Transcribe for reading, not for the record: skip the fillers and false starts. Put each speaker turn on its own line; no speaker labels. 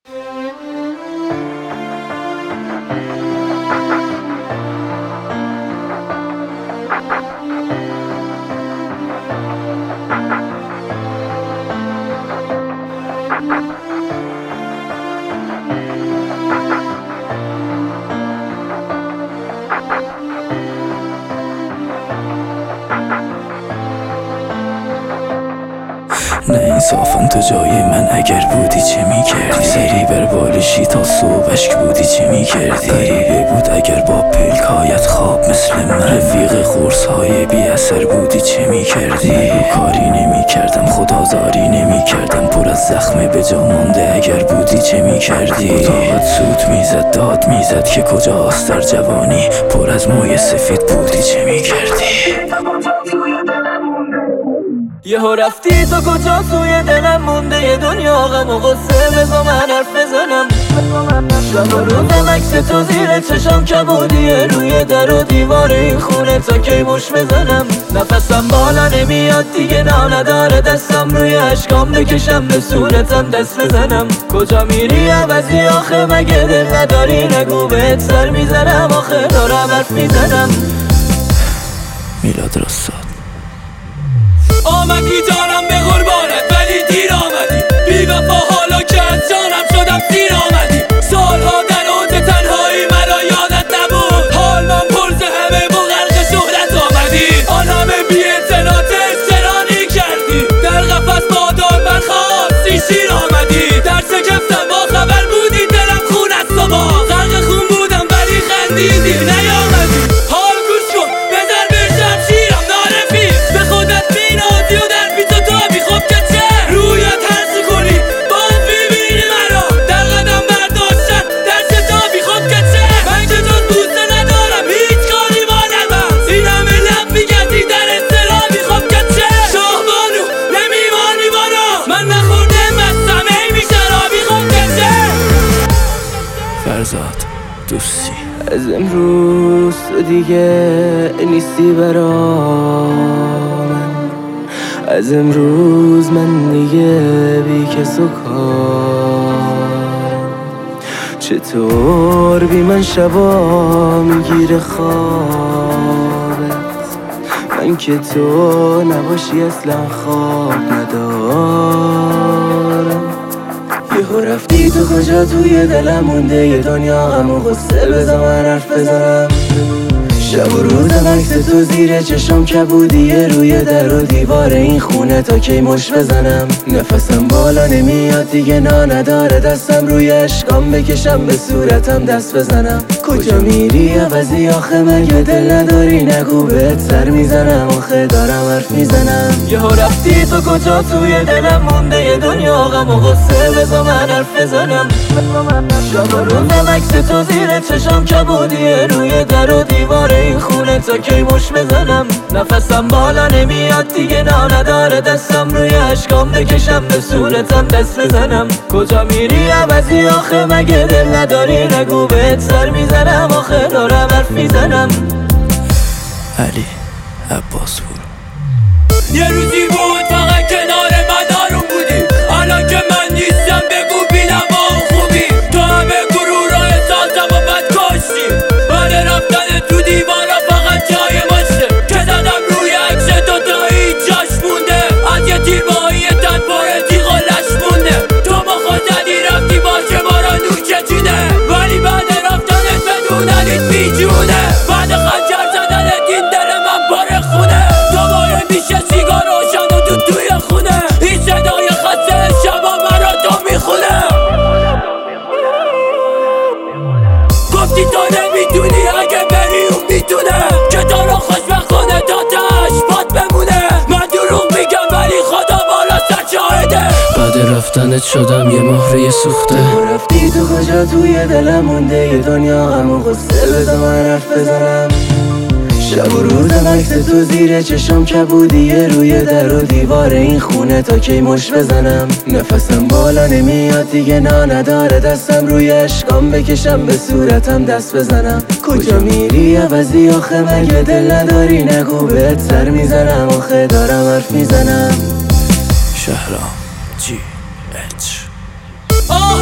نه انصافا تو جای من اگر بودی چه میکردی؟ سری بر بالشی تا صبح اشک بودی چه میکردی؟ غریبه بود اگر با پلکایت خواب مثل من رفیق قرصهای بی اثر بودی چه میکردی؟ نگو کاری نمیکردم خدازاری نمیکردم پر از زخم به جا مانده اگر بودی چه میکردی؟ اتاقت سوت میزد داد میزد که کجاست در جوانی پر از موی سفید بودی چه میکردی؟
یهو رفتی تو کجا توی دلم مونده یه دنیا غم و غصه بزا من حرف بزنم شب و روزم عکس تو زیر چشم کبودیه روی در و دیوار این خونه تا کی مش بزنم نفسم بالا نمیاد دیگه نداره دستم روی اشکام بکشم به صورتم دست بزنم کجا میری عوضی آخه مگه دل نداری نگو بهت سر میزنم آخه دارم حرف میزنم
میلاد راستاد
آمدی جانم به قربانت ولی دیر آمدی بی وفا حالا که از جانم شدم سیر آمدی سالها در اوج تنهایی مرا یادت نبود حال من پرز همه با غرق شهرت آمدی آن همه بی اعتنات استرانی کردی در قفس بادار برخواستی شیر آمدی در شکفتم با خبر بودی دلم خون از تو با غرق خون بودم ولی خندیدی نیامدی حال گوش کن بذار بشم شیرم نارفی به خودت بینازی و در پیچ و تابی خب که چه رویت هرچی کنی باز میبینی مرا در قدم برداشتن در شتابی خب که چه من که جز بوسه ندارم هیچ کاری با نبم این همه لب میگردی در استرابی خب که چه شاهبانو نمیمانی بارا من نخورده مستم ای میشرابی خب که چه
فرزاد دوستی
از امروز تو دیگه نیستی برا من از امروز من دیگه بی کس و کارم چطور بی من شبا میگیره خوابت من که تو نباشی اصلا خواب ندارم یهو رفتی تو کجا توی دلم مونده یه دنیا غم و غصه بزا من حرف بزنم شب و روزم عکس تو زیر چشم کبودیه روی در و دیوار این خونه تا کی مش بزنم نفسم بالا نمیاد دیگه نداره دستم روی اشکام بکشم به صورتم دست بزنم کجا میری عوضی آخه مگه دل نداری نگو بهت سر میزنم آخه دارم حرف میزنم یهو رفتی تو کجا توی دلم مونده یه دنیا غم و غصه بزا من حرف بزنم شب و روزم عکس تو زیر چشم کبودیه روی در و دیوار این خونه تا کی مش بزنم نفسم بالا نمیاد دیگه نداره دستم روی اشکام بکشم به صورتم دست بزنم کجا میری عوضی آخه مگه دل نداری نگو بهت سر میزنم آخه دارم حرف میزنم
علی عباس پور
یه روزی بود فقط کنار من آروم بودی الان که من نیستم بگو بینم با خوبی تو همه گروه را احساسم و بد کاشتی بعد رفتن تو دیوارا فقط جای باشه که زدم روی عکس تو تا هیچ جاش مونده از یه تیربایی تن پر تیغ و لش مونده تو با خود زدی رفتی باشه بارا نوچه چیده ولی بعد رفتنت بدوننیت بیجونه بعد خنجر زدنت این دل من پر خونه تو باید میشه سیگار روشن و تو توی خونه این صدای خسته شبا مرا تو میخونه گفتی تو نمیتونی اگه بری اون میتونه که تو رو خوشبخت کنه تا تش باد بمونه من دروغ میگم ولی خدا بالا سر شاهده
بعد رفتنت شدم یه مهره سوخته
رفتی تو کجا توی دلم مونده یه دنیا غم و غصه بزا من حرف بزنم شب و روزم عکس تو زیر چشم کبودیه روی در و دیوار این خونه تا کی مش بزنم نفسم بالا نمیاد دیگه نداره دستم روی اشکام بکشم به صورتم دست بزنم کجا میری عوضی آخه مگه دل نداری نگو بهت سر میزنم آخه دارم حرف میزنم
شهرام GH